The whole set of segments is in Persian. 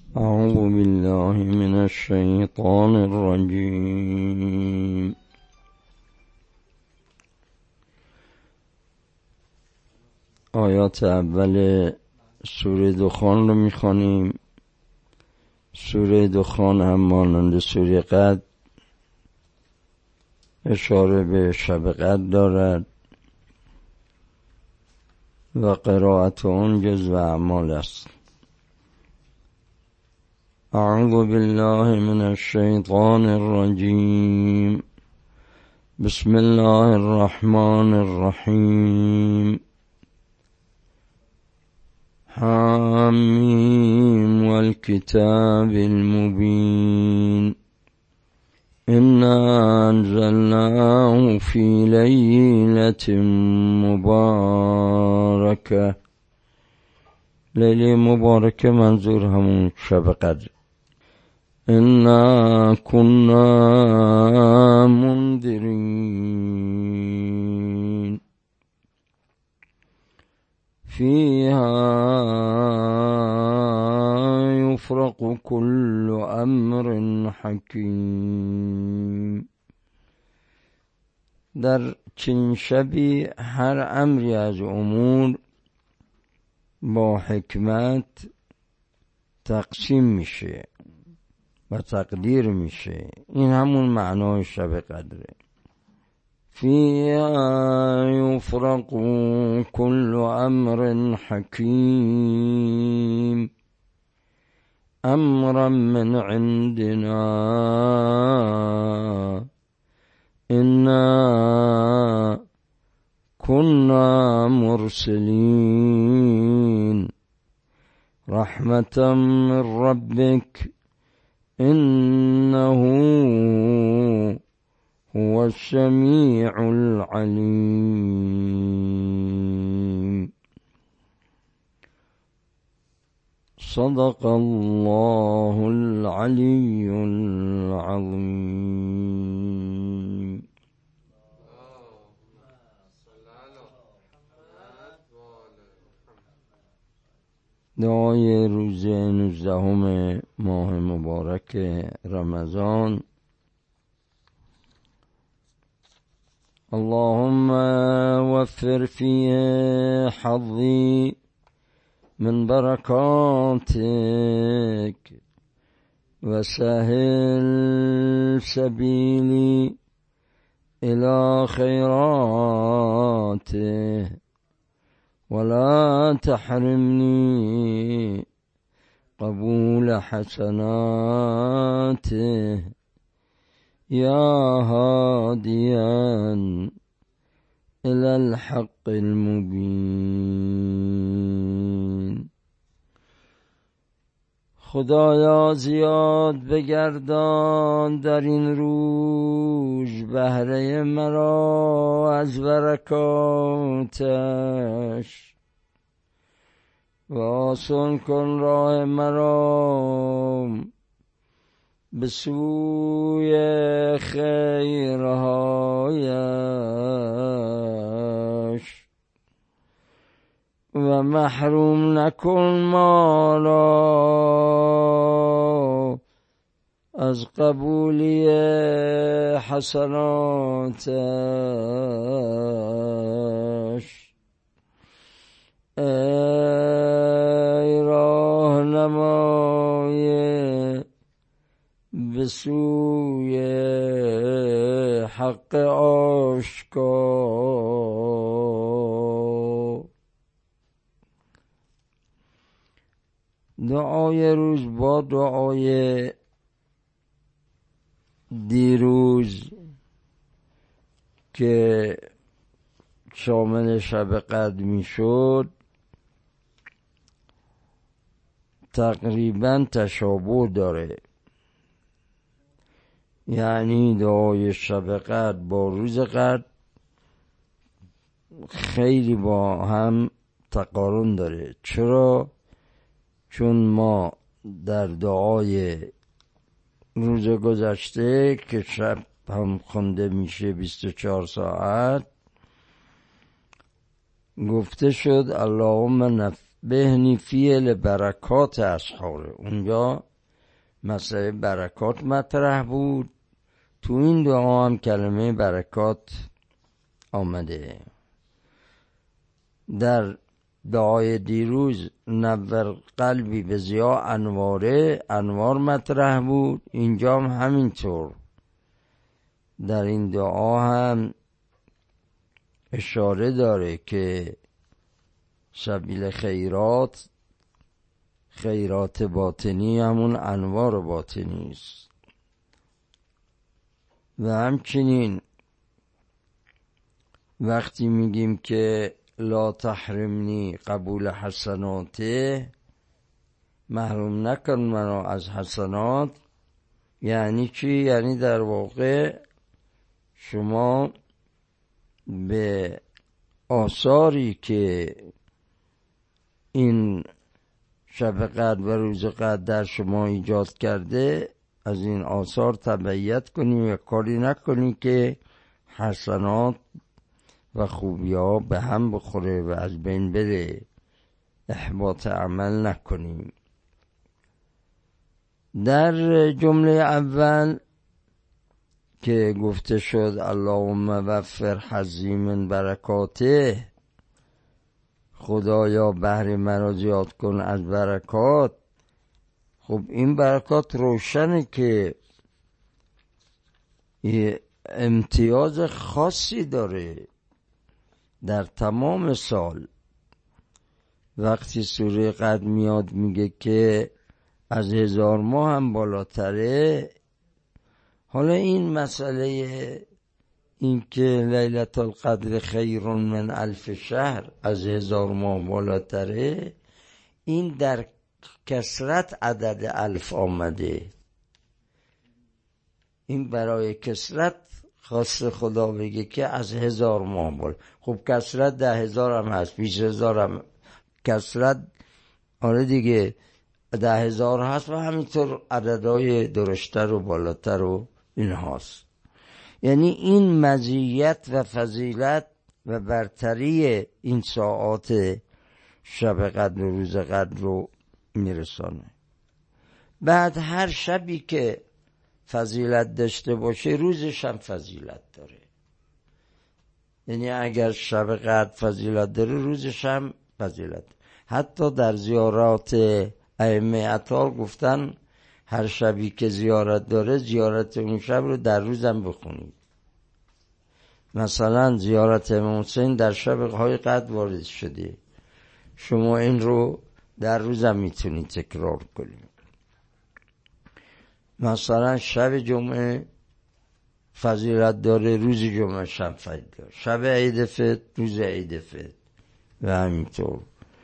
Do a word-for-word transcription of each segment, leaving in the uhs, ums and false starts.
أعوذ بالله من الشيطان الرجيم. آیات اول سوره دخان رو میخوانیم. سوره دخان هم مانند سوره قدر اشاره به شب قدر دارد و قرائت اون جزو اعمال است. اعوذ بالله من الشیطان الرجیم. بسم الله الرحمن الرحیم. حامیم والکتاب المبین. إنا أنزلناه في ليلة مباركة. لیله مبارکه منظور همون شب قدر. إنا كنا منذرين فيها يفرق كل أمر حكيم. در چنین شبی هر امری از امور با حکمت تقسیم میشه و تقدیر میشه. این همون معنای شب قدره. فیها یفرق کل امر حکیم امرا من عندنا انا كنا مرسلين رحمة من ربك إنه هو السميع العليم. صدق الله العلي العظيم. دعای روز نوزدهم ماه مبارک رمضان. اللهم وفر فيه حظي من بركاتك وسهل سبيلي إلى خيراته ولا تحرمني قبول حسناته يا هاديا إلى الحق المبين. خدایا زیاد بگردان در این روز بهره مرا از برکاتش و آسان کن راه مرا به سوی خیرهایش و محروم نکن ما را از قبولی حسناتش. ای راهنمای به سوی حق آشکار. دعای روز با دعای دیروز که شامل شب قدر می شد تقریبا تشابه داره. یعنی دعای شب قدر با روز قدر خیلی با هم تقارن داره. چرا؟ چون ما در دعای روز گذشته که شب هم خونده میشه بیست و چهار ساعت گفته شد اللهم بهنی فیل برکات اسحاره. اونجا مسئله برکات مطرح بود. تو این دعا هم کلمه برکات آمده. در دعای دیروز نور قلبی به ضیا انواره، انوار مطرح بود. اینجا هم همینطور. در این دعا هم اشاره داره که سبیل خیرات، خیرات باطنی همون انوار باطنی است. و همچنین وقتی میگیم که لا تحرمنی قبول حسناته، محروم نکن منو از حسنات، یعنی چی؟ یعنی در واقع شما به آثاری که این شب قدر و روز قدر در شما ایجاد کرده، از این آثار تبعیت کنی و کاری نکنی که حسنات و خوبی ها به هم بخوره و از بین بره، احباط عمل نکنیم. در جمله اول که گفته شد اللهم وفر حظی من برکاته، خدایا بهر مرا زیاد کن از برکات. خب این برکات روشنه که یه امتیاز خاصی داره در تمام سال. وقتی سوره قدر میاد میگه که از هزار ماه هم بالاتره. حالا این مسئله این که لیلة القدر خیر من الف شهر، از هزار ماه بالاتره، این در کثرت عدد الف آمده. این برای کثرت خواست خدا بگه که از هزار ماه بال. خب کثرت ده هزار هم هست، بیش هزار هم کثرت، آره دیگه ده هزار هست و همینطور عددهای درشتر و بالاتر و این هاست. یعنی این مزیت و فضیلت و برتری این ساعات شب قدر و روز قدر رو میرسانه. بعد هر شبی که فضیلت داشته باشه روزش هم فضیلت داره. یعنی اگر شب قدر فضیلت داره روزش هم فضیلت داره. حتی در زیارات ائمه اطهار گفتن هر شبی که زیارت داره زیارت اون شب رو در روزم بخونید. مثلا زیارت امام حسین در شب های قدر وارد شده، شما این رو در روزم میتونید تکرار کنید. مثلا شب جمعه فضیلت داره، روز جمعه شب فضیلت داره، شب عید فطر روز عید فطر و همینطور.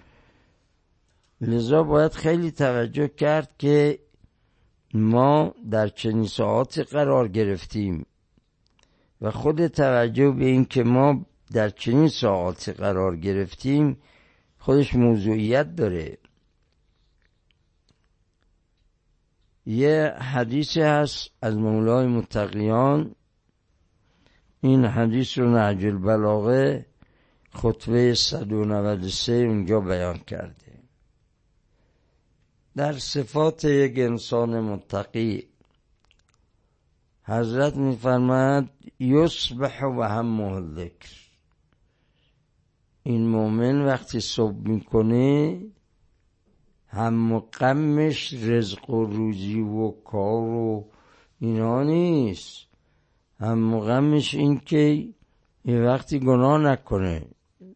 لذا باید خیلی توجه کرد که ما در چنین ساعاتی قرار گرفتیم و خود توجه به این که ما در چنین ساعاتی قرار گرفتیم خودش موضوعیت داره. یه حدیثی هست از مولای متقیان، این حدیث رو نهج البلاغه خطبه صد و نود و سه اونجا بیان کرده. در صفات یک انسان متقی حضرت می‌فرماید یصبح و همه الذکر. این مومن وقتی صبح میکنه هم و غمش رزق و روزی و کار و اینا نیست، هم و غمش این که یه وقتی گناه نکنه،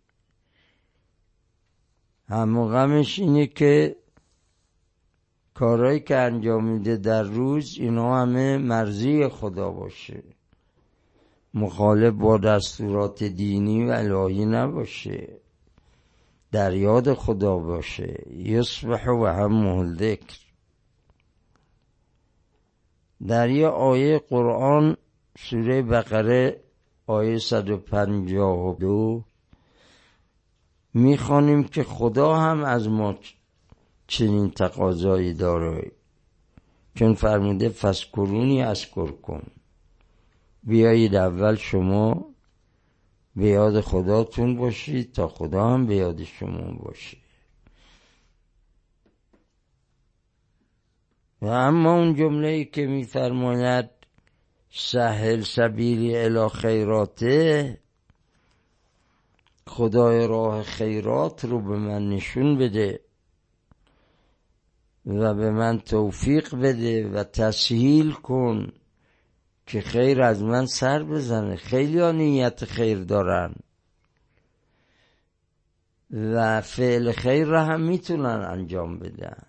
هم و غمش اینه که کارهایی که انجام میده در روز اینا همه مرضی خدا باشه، مخالف با دستورات دینی و الهی نباشه، در یاد خدا باشه. یصبح و همه الذکر. در یه آیه قرآن سوره بقره آیه صد و پنجاه و دو میخوانیم که خدا هم از ما چنین تقاضایی داره، چون فرموده فذکرونی اذکرکم، بیایید اول شما به یاد خداتون باشید تا خدا هم به یاد شما باشه. و اما اون جمله‌ای که می‌فرماید سهل سبیلی الی خیراته، خدای راه خیرات رو به من نشون بده و به من توفیق بده و تسهیل کن که خیر از من سر بزنه. خیلی ها نیت خیر دارن و فعل خیر را هم میتونن انجام بدن،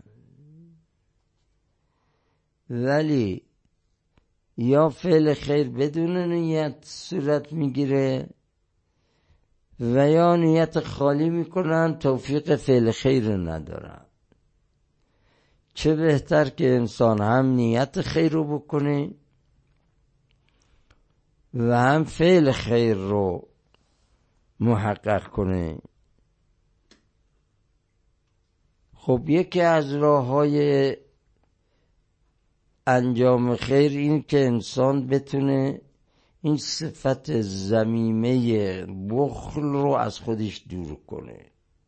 ولی یا فعل خیر بدون نیت صورت میگیره و یا نیت خالی میکنن، توفیق فعل خیر ندارن. چه بهتر که انسان هم نیت خیر رو بکنه و هم فعل خیر رو محقق کنه. خب یکی از راه‌های انجام خیر این که انسان بتونه این صفت ذمیمه بخل رو از خودش دور کنه.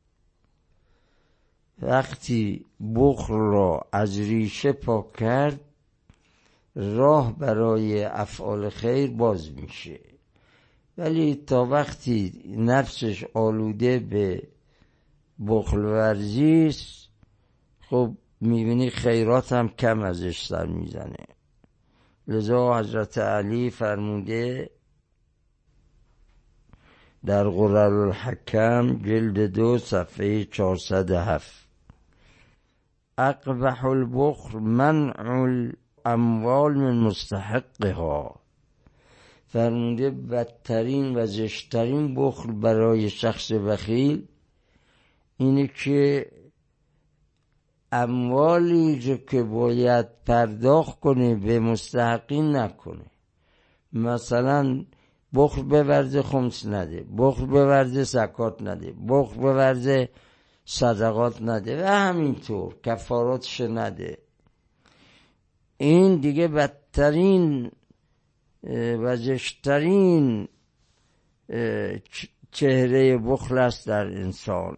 وقتی بخل را از ریشه پاک کرد، راه برای افعال خیر باز میشه. ولی تا وقتی نفسش آلوده به بخل ورزی است، خب میبینی خیرات هم کم ازش سر میزنه. لذا حضرت علی فرموده در غرر الحکم جلد دو صفحه چهارصد و هفت: اقبح البخل منع الاموال من مستحقها. فرموده بدترین و زشترین بخل برای شخص بخیل اینه که اموالی که باید پرداخت کنه به مستحقین نکنه. مثلا بخل بورزه خمس نده، بخل بورزه زکات نده، بخل بورزه صدقات نده و همینطور کفاراتش نده. این دیگه بدترین و زشترین چهره بخل است در انسان.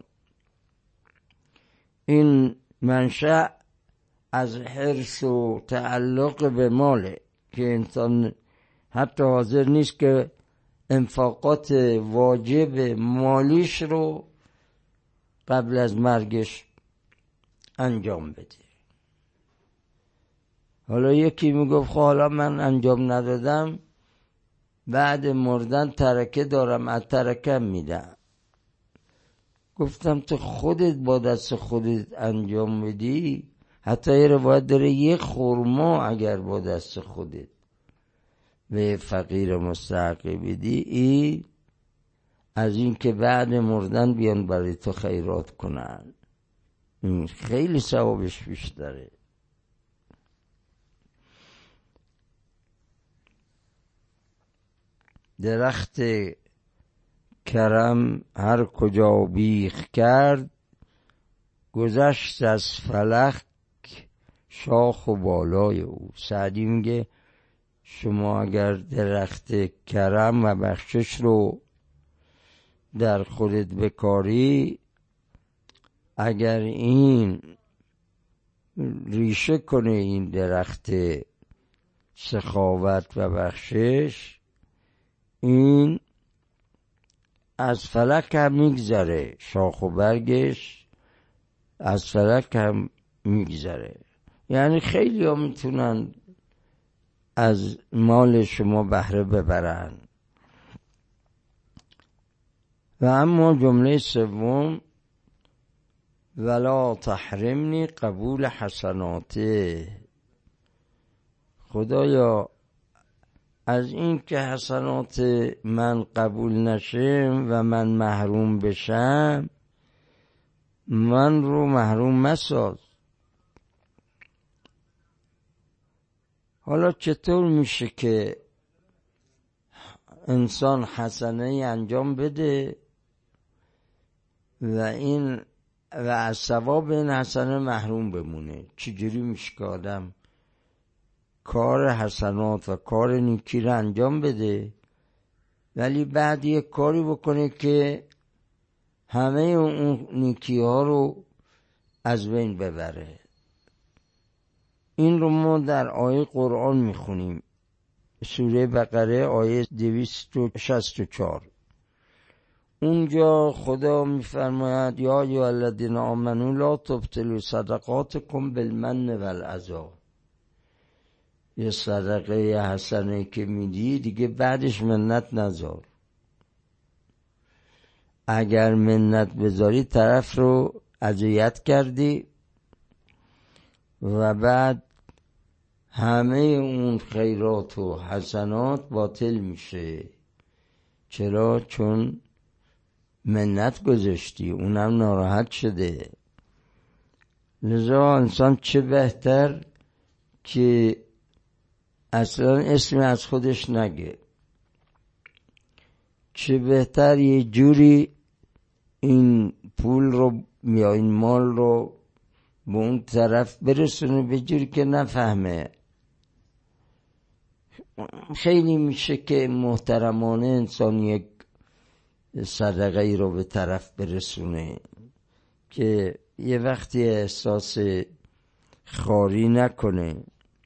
این منشأ از حرص و تعلق به ماله که انسان حتی حاضر نیست که انفاقات واجب مالیش رو قبل از مرگش انجام بده. حالا یکی میگفت خب حالا من انجام ندادم، بعد مردن ترکه دارم، از ترکم میدم. گفتم تو خودت با دست خودت انجام بدی، حتی یه روایت داره یه خرما اگر با دست خودت به فقیر مستحق بدی، این از این که بعد مردن بیان برای تو خیرات کنن، این خیلی ثوابش بیشتره. درخت کرم هر کجا بیخ کرد، گذشت از فلک شاخ و بالای او. سعدی میگه شما اگر درخت کرم و بخشش رو در خودت بکاری، اگر این ریشه کنه این درخت سخاوت و بخشش، این از فلک هم میگذره، شاخ و برگش از فلک هم میگذره. یعنی خیلی ها میتونن از مال شما بهره ببرن. و اما جمله سوم ولا تحرمنی قبول حسناته. خدایا از این که حسنات من قبول نشم و من محروم بشم، من رو محروم مساز. حالا چطور میشه که انسان حسنه انجام بده و این و از ثواب این حسنه محروم بمونه؟ چجوری میشه که آدم کار حسنات و کار نیکی رو انجام بده ولی بعد یک کاری بکنه که همه اون نیکی ها رو از بین ببره؟ این رو ما در آیه قرآن میخونیم، سوره بقره آیه دویست و شصت و چهار. اونجا خدا میفرماید یا ایها الذین آمنوا لا تبطلوا صدقاتکم بالمن والعذا. یه صدقه یه حسنه که میدی دیگه بعدش منت نذار. اگر منت بذاری طرف رو اذیت کردی و بعد همه اون خیرات و حسنات باطل میشه. چرا؟ چون منت گذاشتی، اونم ناراحت شده. لذا انسان چه بهتر که اصلا اسم از خودش نگه، چه بهتر یه جوری این پول رو یا این مال رو به اون طرف برسونه به جوری که نفهمه. خیلی میشه که محترمانه انسان یک صدقه ای رو به طرف برسونه که یه وقتی احساس خاری نکنه.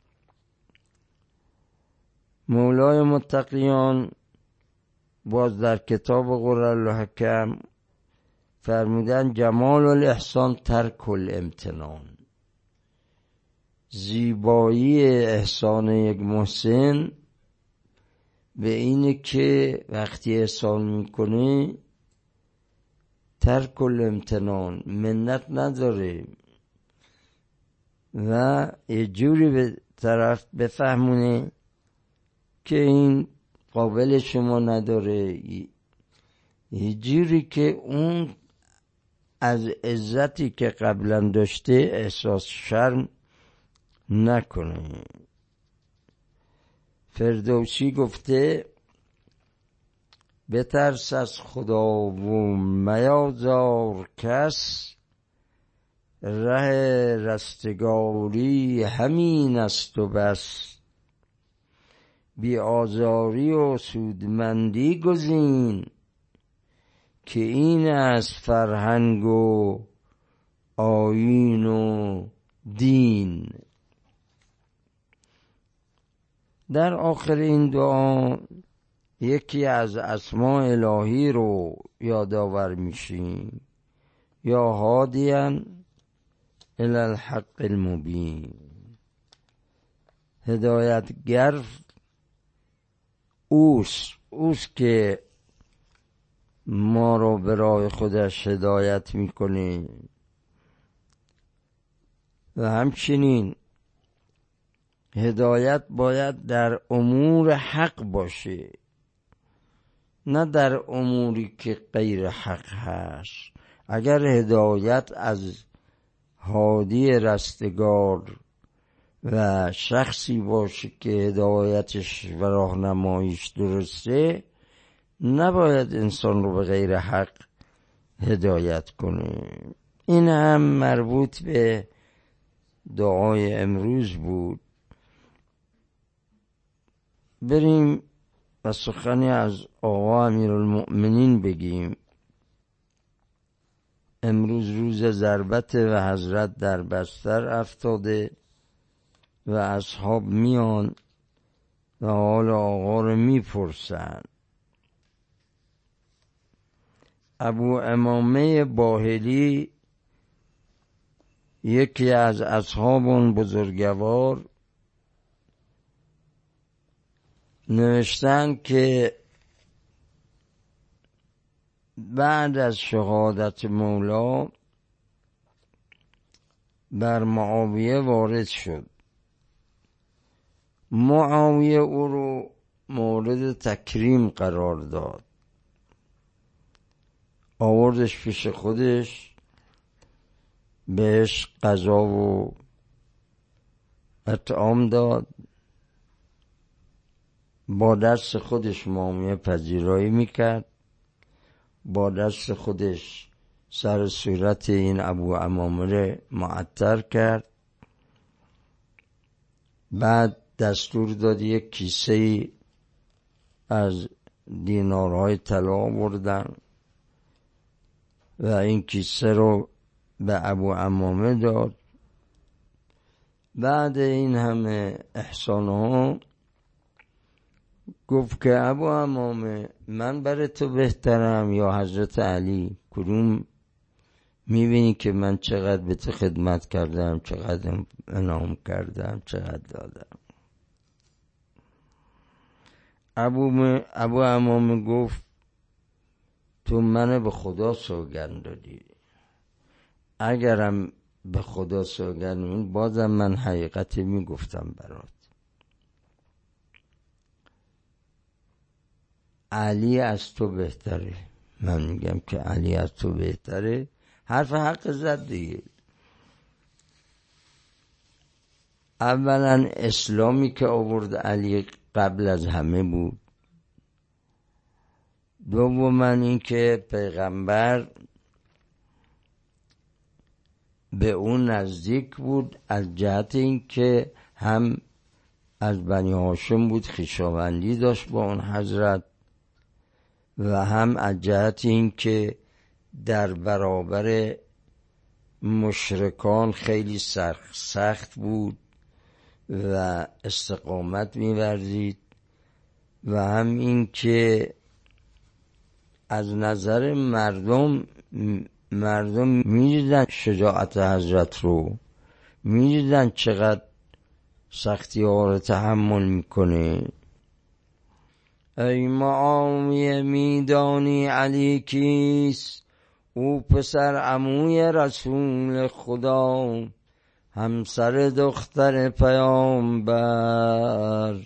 مولای متقیان باز در کتاب قرآن‌الحکم فرمودن جمال الاحسان ترک الامتنان. زیبایی احسان یک محسن به اینه که وقتی احسان میکنه ترک الامتنان، منت نداره و یه جوری به طرف بفهمونه که این قابل شما نداره، یه جوری که اون از عزتی که قبلا داشته احساس شرم نکنه. فردوسی گفته بترس از خدا و میازار کس، ره رستگاری همین است و بس. بی آزاری و سودمندی گزین، که این از فرهنگ و آیین و دین. در آخر این دعا یکی از اسماء الهی رو یادآور میشیم، یا هادیاً الی الحق المبین. هدایتگر اوست اوست که ما رو به راه خودش هدایت میکنه و همچنین هدایت باید در امور حق باشه، نه در اموری که غیر حق هست. اگر هدایت از هادی رستگار و شخصی باشه که هدایتش و راهنماییش درسته، نباید انسان رو به غیر حق هدایت کنه. این هم مربوط به دعای امروز بود. بریم و سخنی از آقا امیرالمؤمنین بگیم. امروز روز ضربت و حضرت در بستر افتاده و اصحاب میان و حال آقا رو میپرسن. ابو امامه باهلی یکی از اصحاب اون بزرگوار نوشتن که بعد از شهادت مولا بر معاویه وارد شد. معاویه او رو مورد تکریم قرار داد، آوردش پیش خودش، بهش غذا و اطعام داد، با دست خودش معاویه پذیرایی میکرد، با دست خودش سر صورت این ابو امامه معطر کرد. بعد دستور داد یک کیسه از دینارهای طلا آوردن و این کیسه رو به ابو امامه داد. بعد این همه احسان ها گفت که ابو امامه من برای تو بهترم یا حضرت علی؟ کدوم میبینی که من چقدر به تو خدمت کردم، چقدر انعام کردم، چقدر دادم؟ ابو, ابو امامه گفت تو منو به خدا سوگند دادی، اگرم به خدا سوگند بازم من حقیقتی میگفتم برات. علی از تو بهتره. من میگم که علی از تو بهتره. حرف حق زد دیگه. اولا اسلامی که آورد علی قبل از همه بود. دوما این که پیغمبر به اون نزدیک بود از جهت این که هم از بنی هاشم بود، خویشاوندی داشت با اون حضرت، و هم از جهت این که در برابر مشرکان خیلی سخت سخت بود و استقامت می‌ورزید، و هم این که از نظر مردم مردم می‌دیدن شجاعت حضرت رو، می‌دیدن چقدر سختی ها رو تحمل میکنه. ای معاویه میدانی علی کیست؟ او پسر عموی رسول خدا، همسر دختر پیامبر،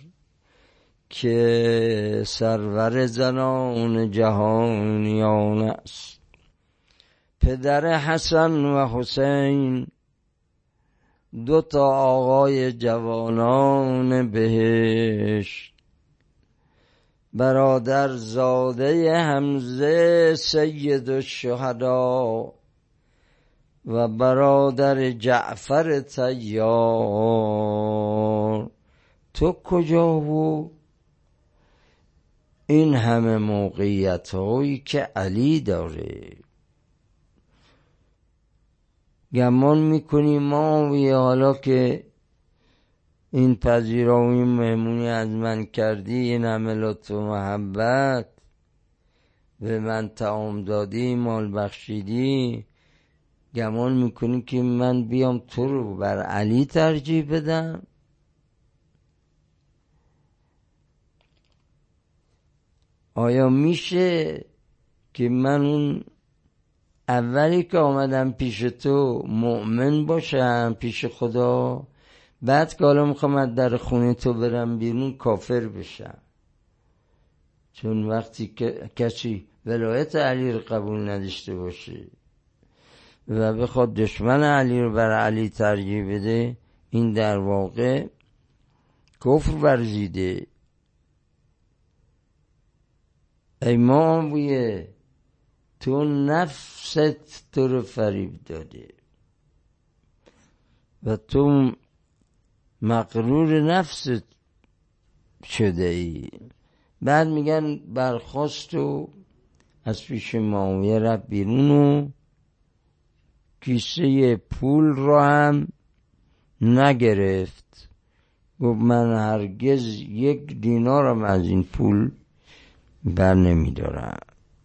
که سرور زنان جهانیان است. پدر حسن و حسین، دو تا آقای جوانان بهشت، برادر زاده حمزه سید الشهدا و برادر جعفر طیار. تو کجا و این همه موقعیت هایی که علی داره؟ گمان میکنی ما و حالا که این پذیرایی مهمونی از من کردی، این همه لطف و محبت به من طعام دادی، مال بخشیدی، گمان میکنی که من بیام تو رو بر علی ترجیح بدم؟ آیا میشه که من اون اولی که آمدم پیش تو مؤمن باشم پیش خدا، بعد که حالا میخوام از در خونه تو برم بیرون کافر بشم؟ چون وقتی که کسی ولایت علی رو قبول نداشته باشه و بخواد دشمن علی رو بر علی ترجیح بده، این در واقع کفر ورزیده. ای معاویه، تو نفست تو رو فریب داده و تو مغرور نفست شده ای. بعد میگن برخواست و از پیش معاویه رفت بیرون و کیسه پول رو هم نگرفت. گفت من هرگز یک دینارم از این پول بر نمیدارم.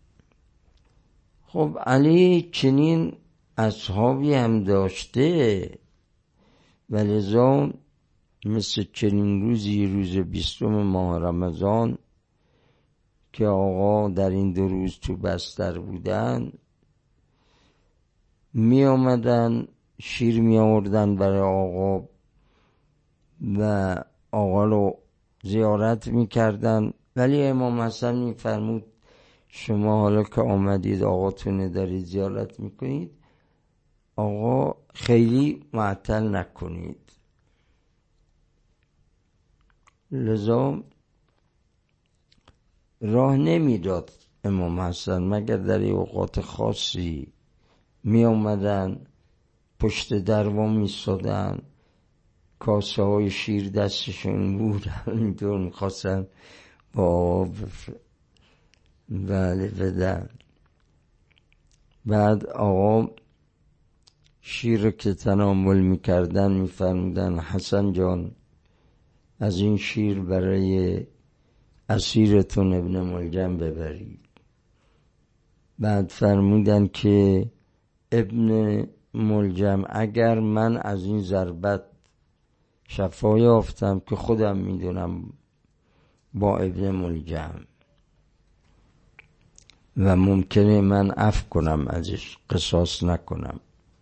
خب علی چنین اصحابی هم داشته، ولذا مثل چنین روزی، روز بیستم ماه رمضان که آقا در این دو روز تو بستر بودن، می آمدن شیر می آوردن برای آقا و آقا رو زیارت می کردن. ولی امام حسن می فرمود شما حالا که آمدید آقاتونه دارید زیارت می کنید، آقا خیلی معطل نکنید. لذا راه نمیداد امام حسن مگر در اوقات خاصی می آمدن پشت دروا می سادن، کاسه های شیر دستشون بود، اینطور می خواستن با آب بله بدن. بعد آقا می فرمود که شما حالا که آمدید آقاتونه دارید زیارت می کنید، آقا خیلی معطل نکنید. لذا راه نمیداد امام حسن مگر در اوقات خاصی می آمدن پشت دروا می سادن، کاسه های شیر دستشون بود، اینطور می خواستن با آب بدن. بعد آقا شیر رو که تناول میکردن میفرمودن حسن جان از این شیر برای اسیرتون ابن ملجم ببرید. بعد فرمودن که ابن ملجم اگر من از این ضربت شفا یافتم که خودم میدونم با ابن ملجم و ممکنه من عفو کنم ازش، قصاص نکنم،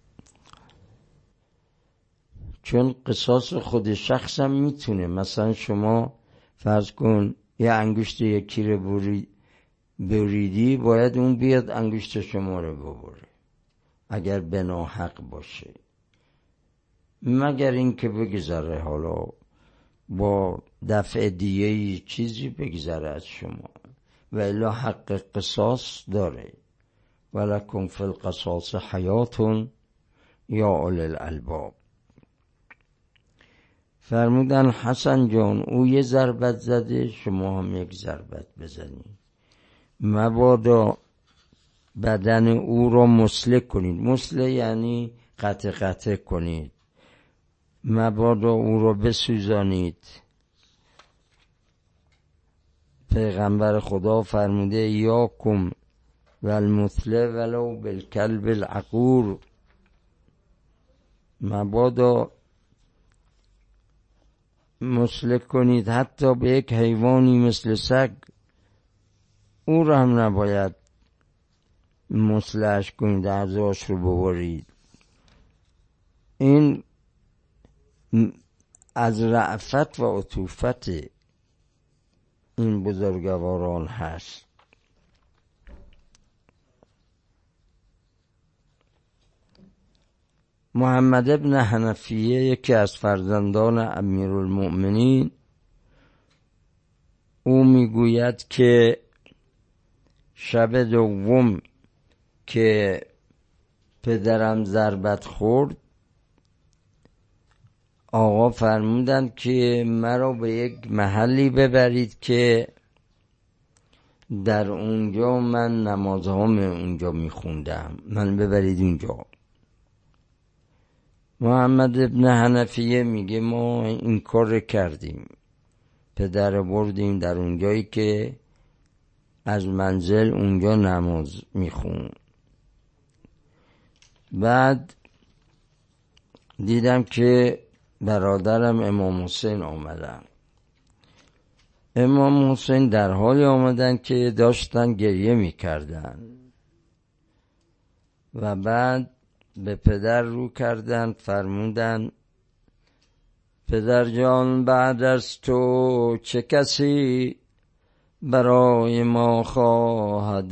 چون قصاص خود شخصم میتونه. مثلا شما فرض کن یه انگشت یکی رو برید بریدی، باید اون بیاد انگشت شما رو ببره اگر به ناحق باشه، مگر این که بگذره حالا با دفع دیه چیزی بگذره از شما، و الا حق قصاص داره. ولکم فی القصاص حیاتون یا اولی الالباب. فرمودن حسن جان او یه ضربت زده، شما هم یک ضربت بزنید، مبادا بدن او را مسله کنید. مسله یعنی قطع قطع کنید، مبادا او را بسوزانید. پیغمبر خدا فرموده یاکم و المثله ولو بالکلب العقور، مبادا مسله کنید حتی به یک حیوانی مثل سگ، او را هم نباید مسلهش کنید، اعضاش رو ببرید. این از رأفت و عطوفت این بزرگواران هست. محمد ابن حنفیه یکی از فرزندان امیرالمؤمنین، او میگوید که شب دوم که پدرم ضربت خورد، آقا فرمودند که مرا به یک محلی ببرید که در اونجا من نمازهام اونجا میخوندم، من ببرید اونجا. محمد ابن حنفیه میگه ما این کار کردیم، پدر بردیم در اونجایی که از منزل اونجا نماز میخون. بعد دیدم که برادرم امام حسین آمدن. امام حسین در حالی آمدن که داشتن گریه میکردن و بعد به پدر رو کردن، فرمودن پدر جان بعد از تو چه کسی برای ما خواهد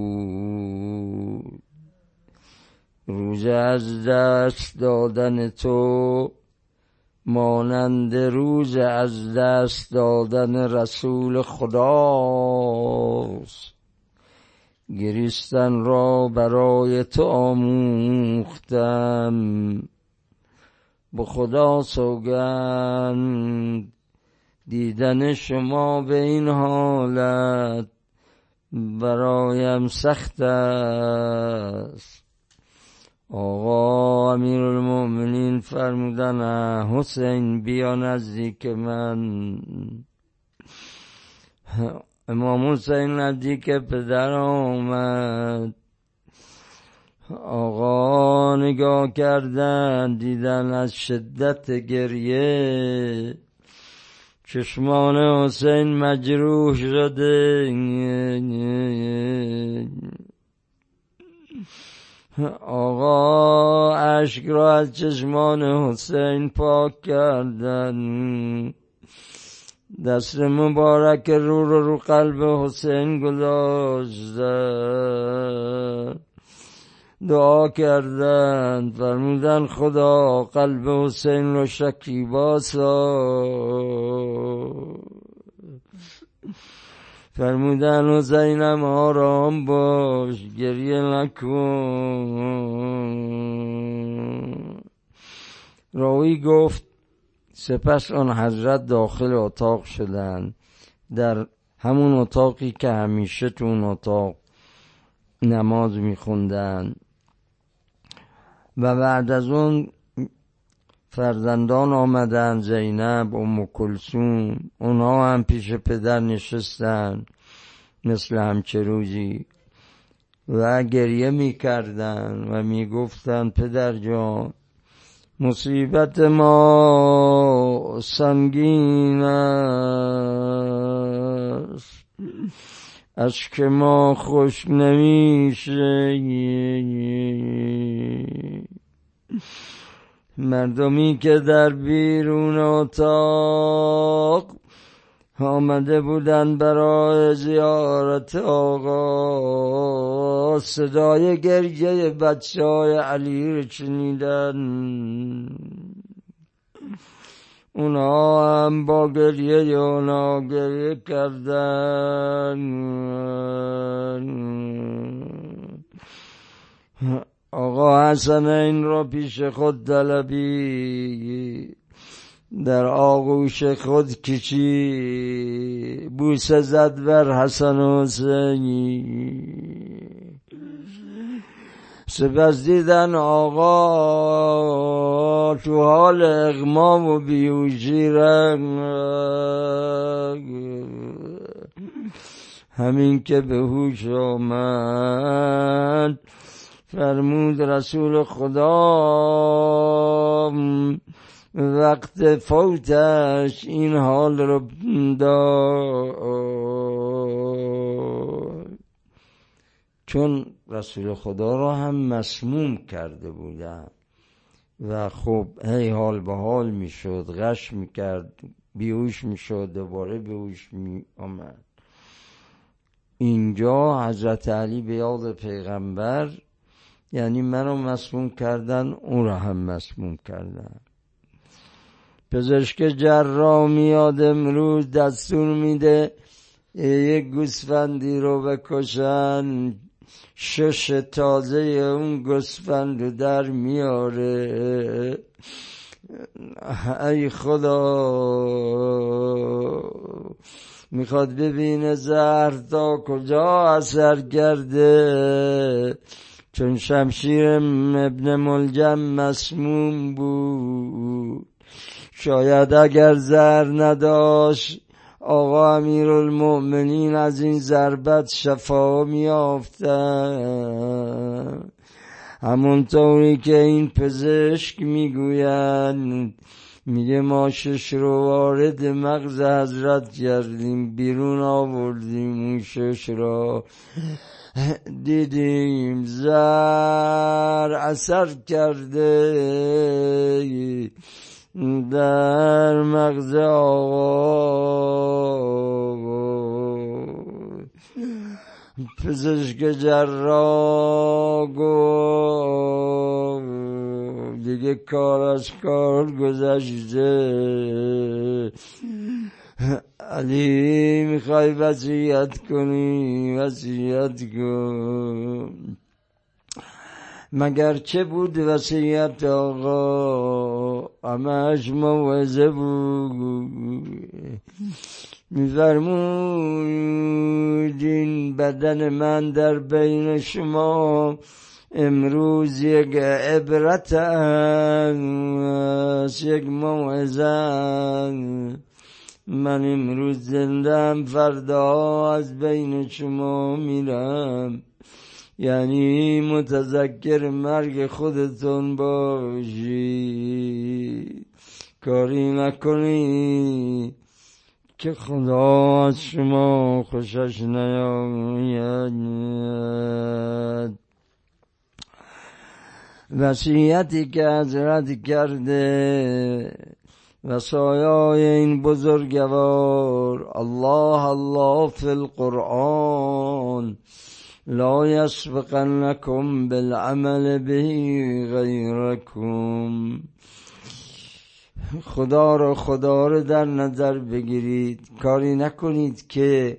بود؟ روز از دست دادن تو مانند روز از دست دادن رسول خداست. گریستن را برای تو آموختم، به خدا سوگند دیدن شما به این حالت برایم سخت است. آقا امیرالمؤمنین فرمودن حسین بیا نزدیک من. امام حسین نزدیک پدر آمد. آقا نگاه کردن، دیدن از شدت گریه چشمان حسین مجروح شده. آقا اشک را از چشمان حسین پاک کردن، دست مبارک رو رو رو قلب حسین گذاشتن، دعا کردن، فرمودن خدا قلب حسین رو شکیبا ساز. فرمودن حسینم آرام باش، گریه نکن. راوی گفت سپس آن حضرت داخل اتاق شدند، در همون اتاقی که همیشه تو اون اتاق نماز میخوندن، و بعد از اون فرزندان آمدن، زینب، ام کلثوم، اونها هم پیش پدر نشستن مثل همچه روزی و گریه می کردن و می گفتن پدر جان مصیبت ما سنگین است، اشک ما خوش نمیشه. مردمی که در بیرون اتاق آمده بودن برای زیارت آقا، صدای گریه بچه های علی رو شنیدن. اونا هم با گریه اونا گریه کردن. آقا حسنین را پیش خود طلبی، در آغوش خود کشی، بوسه زد بر حسن و حسین. سپس دیدن آقا تو حال اغما و بیهوشی رفت. همین که به هوش آمد فرمود رسول خدا وقت فوتش این حال رو داد، چون رسول خدا را هم مسموم کرده بودن و خب هی حال به حال می شد، غش می کرد، بیهوش می شد، دوباره بیهوش می آمد. اینجا حضرت علی به یاد پیغمبر، یعنی منو مسموم کردن اون را هم مسموم کردن. پزشک جراح میاد امروز دستور میده یک گوسفندی رو بکشن، شش تازه اون گوسفند رو در میاره. ای خدا، میخواد ببینه زهر تا کجا اثر کرده، چون شمشیر ابن ملجم مسموم بود. شاید اگر زهر نداشت آقا امیرالمؤمنین از این ضربت شفا میافتن. همونطوری که این پزشک میگوین، میگه ما شش رو وارد مغز حضرت کردیم، بیرون آوردیم اون شش را، دیدیم زهر اثر کرده در مغز آقا. پزشک جراح گفت دیگه کار از کار گذشته. علی میخوای وصیت کنی وصیت کن. مگر چه بود وصیت آقا؟ همش موعظه بود. می‌فرمود این بدن من در بین شما امروز یک عبرت است، یک موعظه است. من امروز زندم، فردا از بین شما میرم، یعنی متذکر مرگ خودتون باشی، کاری نکنی که خدا از شما خوشش نیاید. وصیتی که حضرت کرده وصایای این بزرگوار، الله الله فی القرآن لا یسبقنکم بالعمل به غیرکم. خدا رو خدا رو در نظر بگیرید، کاری نکنید که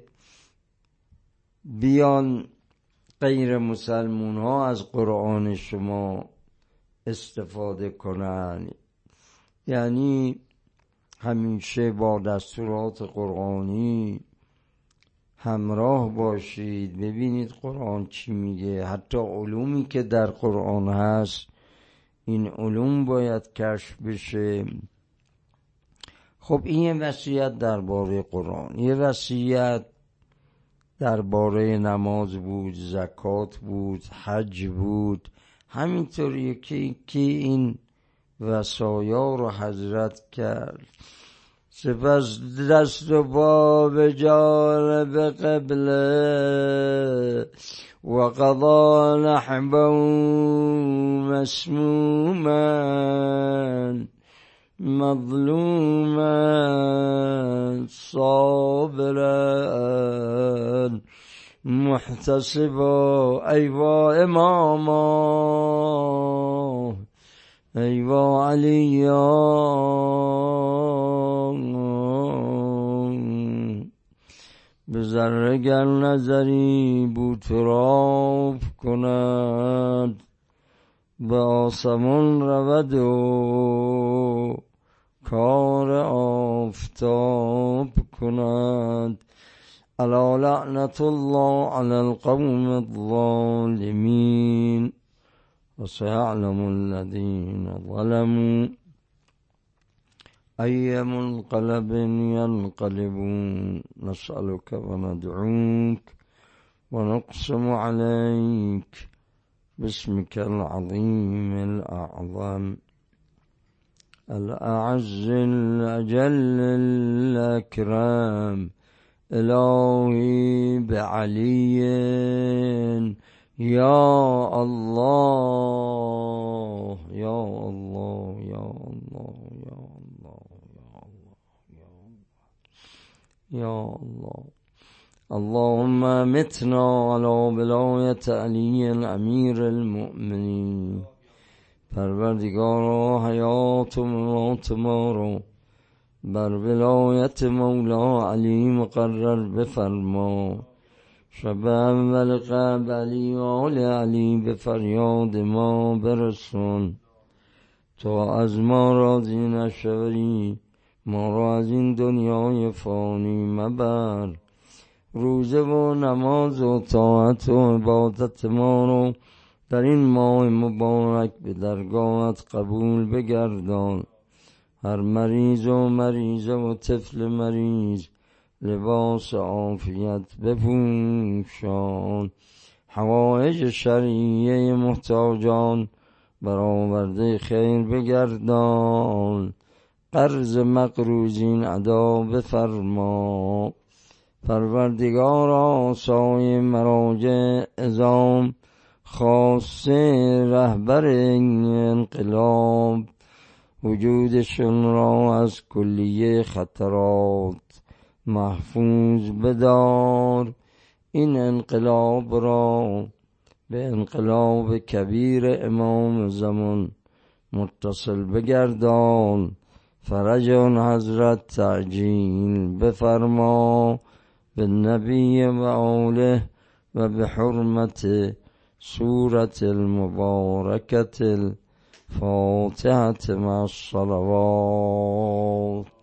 بیان غیر مسلمون ها از قرآن شما استفاده کنن. یعنی همیشه با دستورات قرآنی همراه باشید، ببینید قرآن چی میگه. حتی علومی که در قرآن هست این علوم باید کشف بشه. خب این یه وصیت درباره قرآن. یه وصیت درباره نماز بود، زکات بود، حج بود. همینطوری که که این وصایا رو حضرت کرد. سپس دست و پا به جانب قبله و قضا نحبه مسموما مظلوما صابرا محتسبا. ایوا اماما، ایوا علیا، به ذره گر نظری بوتراب کند، به آسمان رود و کار آفتاب کند. الا لعنت الله علی القوم الظالمین و سیعلم الذین ظلموا ای منقلب ینقلبون. نسألك و ندعوك و نقسم عليك باسمك العظيم الأعظم الأعز الأجل الأكرم إلهي بعلي يا الله يا الله يا الله يا الله يا الله. اللهم متنا على ولایت علی الامیر المؤمنین. پروردگارا حیات و ممات ما رو بر ولایت مولا علی مقرر بفرما. شب اول قبل علی و آل علی به فریاد ما برسون. تا از ما راضی نشوی ما را از این دنیای فانی مبر. روزه و نماز و طاعت و عبادت ما رو در این ماه مبارک به درگاهت قبول بگردان. هر مریض و مریضه و طفل مریض لباس عافیت بپوشان. حوائج شرعیه محتاجان برآورده خیر بگردان. قرض مقروضین ادا بفرما. پروردگارا سای مراجع عظام خاصه رهبر انقلاب وجودشون را از کلیه خطرات محفوظ بدار. این انقلاب را به انقلاب کبیر امام زمان متصل بگردان. فرج آن حضرت تعجیل بفرما به نبی و آله و به حرمت سورة المباركة الفاتحة مع الصلوات.